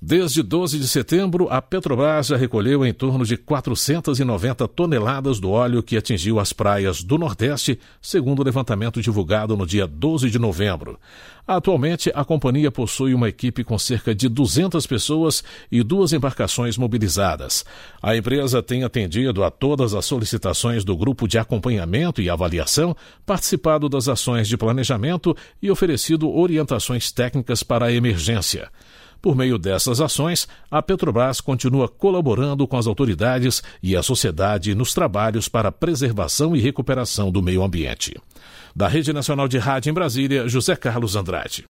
Desde 12 de setembro, a Petrobras já recolheu em torno de 490 toneladas do óleo que atingiu as praias do Nordeste, segundo o levantamento divulgado no dia 12 de novembro. Atualmente, a companhia possui uma equipe com cerca de 200 pessoas e 2 embarcações mobilizadas. A empresa tem atendido a todas as solicitações do grupo de acompanhamento e avaliação, participado das ações de planejamento e oferecido orientações técnicas para a emergência. Por meio dessas ações, a Petrobras continua colaborando com as autoridades e a sociedade nos trabalhos para a preservação e recuperação do meio ambiente. Da Rede Nacional de Rádio em Brasília, José Carlos Andrade.